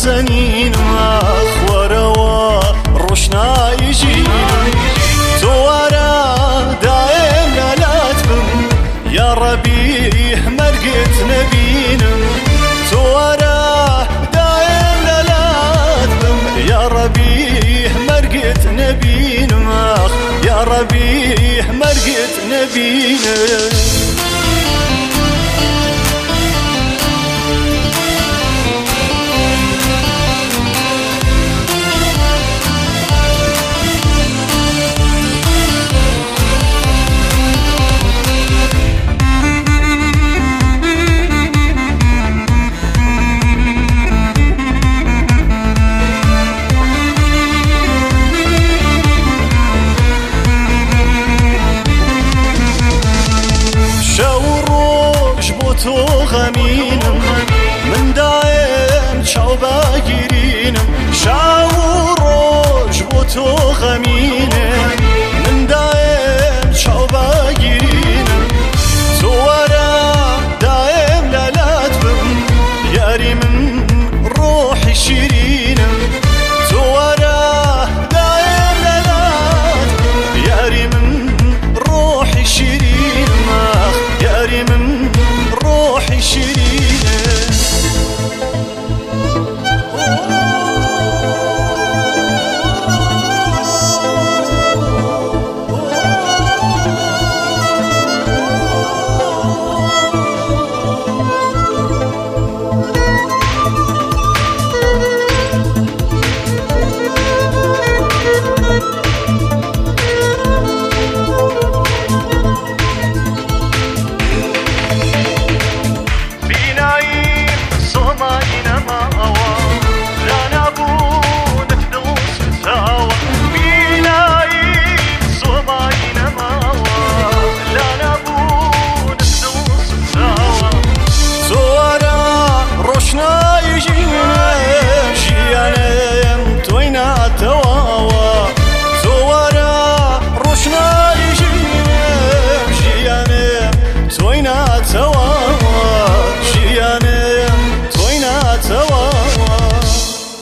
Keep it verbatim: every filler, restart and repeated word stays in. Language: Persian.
نازنینم خوارەوە ڕۆشنایی ژینم تۆ وارە دایم لەلات بم یا ڕەبی مەرگت نەبینم تۆ وارە دایم لەلات بم یا ڕەبی مەرگت نەبینم یا ڕەبی مەرگت نەبینم تۆ غەمینم من دایم چاوبەگیرینم شەو و ڕۆژ بۆ تۆ غەمینم